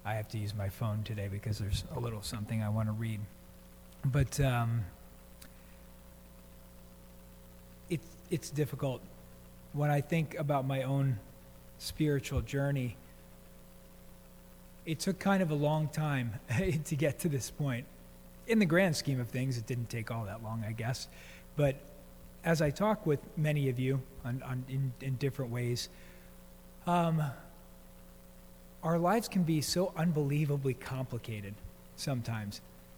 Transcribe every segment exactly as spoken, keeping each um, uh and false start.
I have to use my phone today because there's a little something I want to read. But um, it's it's difficult. When I think about my own spiritual journey, it took kind of a long time to get to this point. In the grand scheme of things, it didn't take all that long, I guess. But as I talk with many of you on, on, in, in different ways, um, our lives can be so unbelievably complicated sometimes.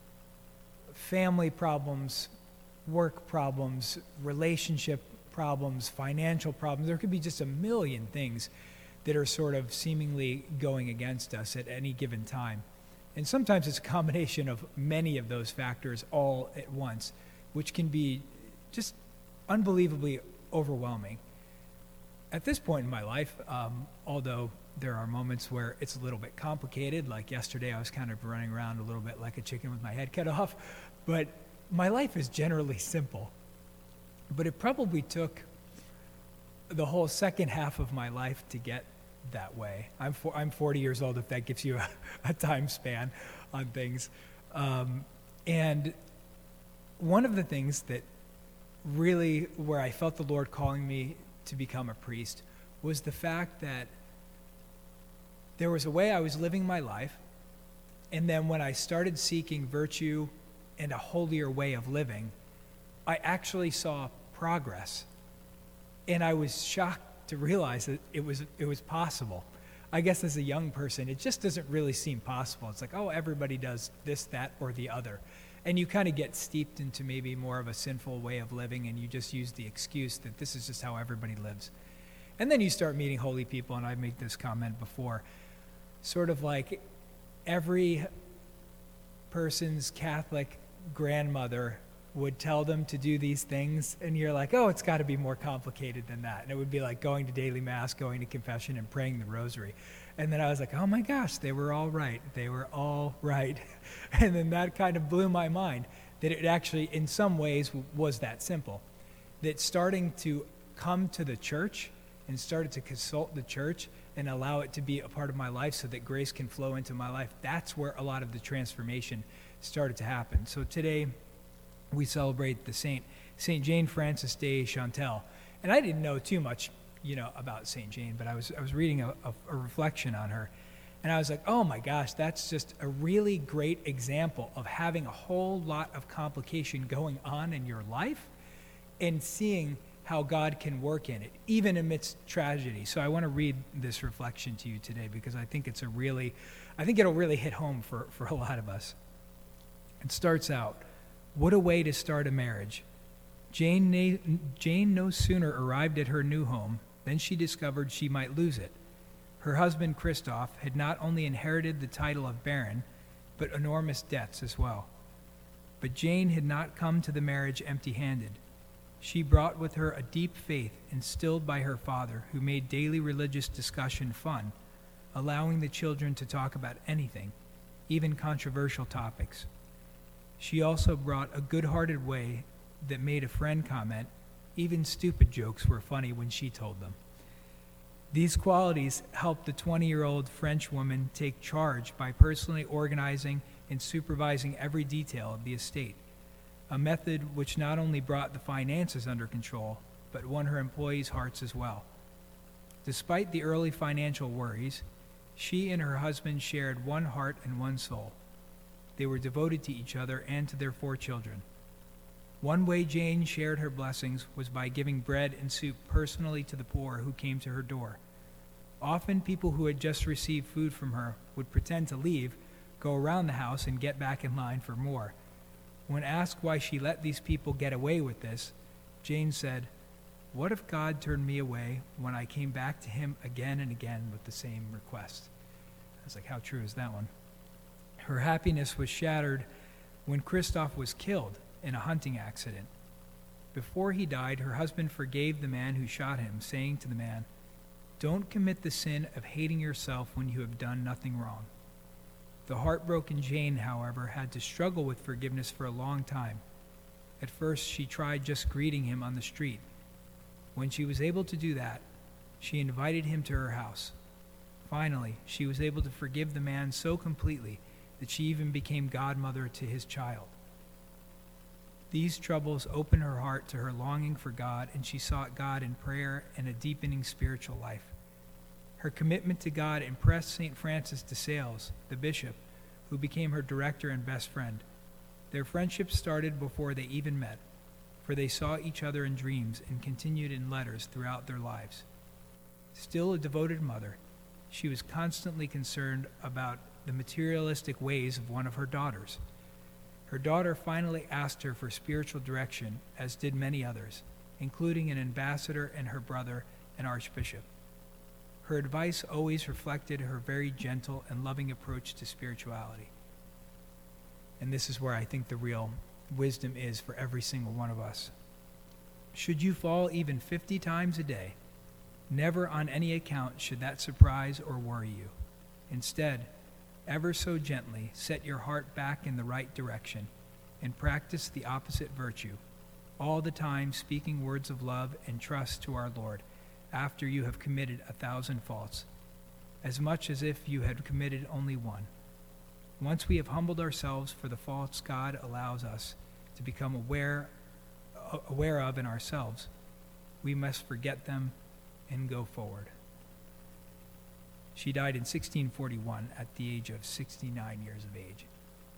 Family problems, work problems, relationship problems, financial problems. There could be just a million things that are sort of seemingly going against us at any given time. And sometimes it's a combination of many of those factors all at once, which can be just unbelievably overwhelming. At this point in my life, um, although there are moments where it's a little bit complicated, like yesterday I was kind of running around a little bit like a chicken with my head cut off, but my life is generally simple. But it probably took the whole second half of my life to get that way. I'm for, I'm forty years old, if that gives you a, a time span on things. Um, and one of the things that really, where I felt the Lord calling me to become a priest, was the fact that there was a way I was living my life, and then when I started seeking virtue and a holier way of living, I actually saw progress. And I was shocked to realize that it was it was possible. I guess as a young person, it just doesn't really seem possible. It's like, oh, everybody does this, that, or the other. And you kind of get steeped into maybe more of a sinful way of living, and you just use the excuse that this is just how everybody lives. And then you start meeting holy people, and I've made this comment before, sort of like every person's Catholic grandmother would tell them to do these things, and you're like, oh, it's got to be more complicated than that. And it would be like going to daily mass, going to confession, and praying the rosary. And then I was like, oh my gosh, they were all right. They were all right. And then that kind of blew my mind, that it actually, in some ways, was that simple. That starting to come to the church and started to consult the church and allow it to be a part of my life so that grace can flow into my life, that's where a lot of the transformation started to happen. So today, we celebrate the Saint, Saint Jane Frances de Chantal. And I didn't know too much, you know, about Saint Jane, but I was I was reading a, a, a reflection on her, and I was like, oh my gosh, that's just a really great example of having a whole lot of complication going on in your life and seeing how God can work in it, even amidst tragedy. So I want to read this reflection to you today because I think it's a really, I think it'll really hit home for, for a lot of us. It starts out, what a way to start a marriage. Jane, na- Jane no sooner arrived at her new home than she discovered she might lose it. Her husband, Christoph, had not only inherited the title of Baron, but enormous debts as well. But Jane had not come to the marriage empty-handed. She brought with her a deep faith instilled by her father, who made daily religious discussion fun, allowing the children to talk about anything, even controversial topics. She also brought a good-hearted way that made a friend comment, even stupid jokes were funny when she told them. These qualities helped the twenty-year-old French woman take charge by personally organizing and supervising every detail of the estate, a method which not only brought the finances under control, but won her employees' hearts as well. Despite the early financial worries, she and her husband shared one heart and one soul. They were devoted to each other and to their four children. One way Jane shared her blessings was by giving bread and soup personally to the poor who came to her door. Often people who had just received food from her would pretend to leave, go around the house, and get back in line for more. When asked why she let these people get away with this, Jane said, "What if God turned me away when I came back to him again and again with the same request?" I was like, how true is that one? Her happiness was shattered when Christoph was killed in a hunting accident. Before he died, her husband forgave the man who shot him, saying to the man, "Don't commit the sin of hating yourself when you have done nothing wrong." The heartbroken Jane, however, had to struggle with forgiveness for a long time. At first, she tried just greeting him on the street. When she was able to do that, she invited him to her house. Finally, she was able to forgive the man so completely that she even became godmother to his child. These troubles opened her heart to her longing for God, and she sought God in prayer and a deepening spiritual life. Her commitment to God impressed Saint Francis de Sales, the bishop, who became her director and best friend. Their friendship started before they even met, for they saw each other in dreams and continued in letters throughout their lives. Still a devoted mother, she was constantly concerned about the materialistic ways of one of her daughters. Her daughter finally asked her for spiritual direction, as did many others, including an ambassador and her brother, an archbishop. Her advice always reflected her very gentle and loving approach to spirituality. And this is where I think the real wisdom is for every single one of us. Should you fall even fifty times a day, never on any account should that surprise or worry you. Instead, ever so gently set your heart back in the right direction and practice the opposite virtue, all the time speaking words of love and trust to our Lord after you have committed a thousand faults, as much as if you had committed only one. Once we have humbled ourselves for the faults God allows us to become aware, aware of in ourselves, we must forget them and go forward. She died in sixteen forty-one at the age of sixty-nine years of age.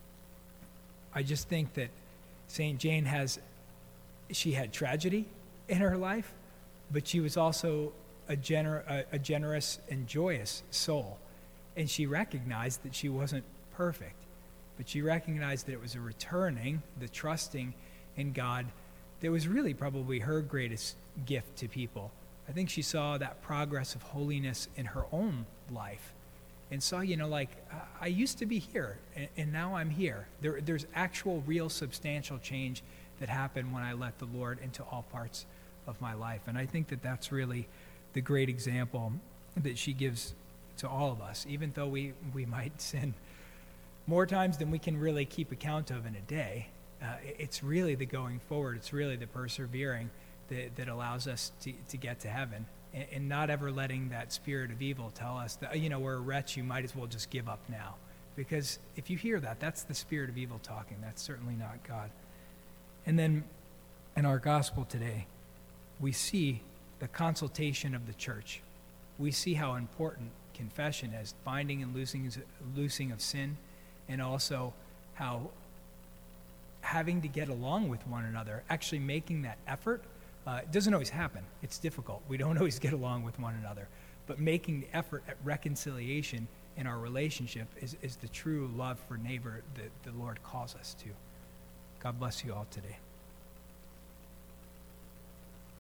I just think that Saint Jane has, she had tragedy in her life, but she was also a, gener, a, a generous and joyous soul. And she recognized that she wasn't perfect, but she recognized that it was a returning, the trusting in God, that was really probably her greatest gift to people. I think she saw that progress of holiness in her own life and saw, you know, like, I used to be here, and, and now I'm here. There, there's actual, real, substantial change that happened when I let the Lord into all parts of my life. And I think that that's really the great example that she gives to all of us, even though we, we might sin more times than we can really keep account of in a day. Uh, it's really the going forward. It's really the persevering that, that allows us to, to get to heaven, and, and not ever letting that spirit of evil tell us that, you know, we're a wretch, you might as well just give up now. Because if you hear that, that's the spirit of evil talking. That's certainly not God. And then in our gospel today, we see the consultation of the church. We see how important confession is, binding and loosing, loosing of sin, and also how having to get along with one another, actually making that effort, uh, it doesn't always happen. It's difficult. We don't always get along with one another. But making the effort at reconciliation in our relationship is, is the true love for neighbor that the Lord calls us to. God bless you all today.